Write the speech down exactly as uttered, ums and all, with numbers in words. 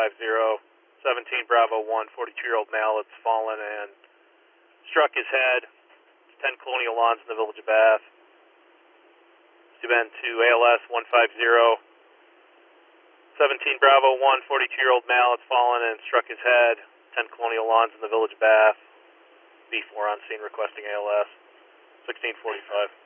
fifty, seventeen Bravo one, forty-two-year-old male that's fallen and struck his head. It's ten Colonial Lawns in the Village of Bath. To been to A L S one fifty, seventeen Bravo one, forty-two-year-old male that's fallen and struck his head. ten Colonial Lawns in the Village of Bath. B four on scene requesting A L S. sixteen forty-five.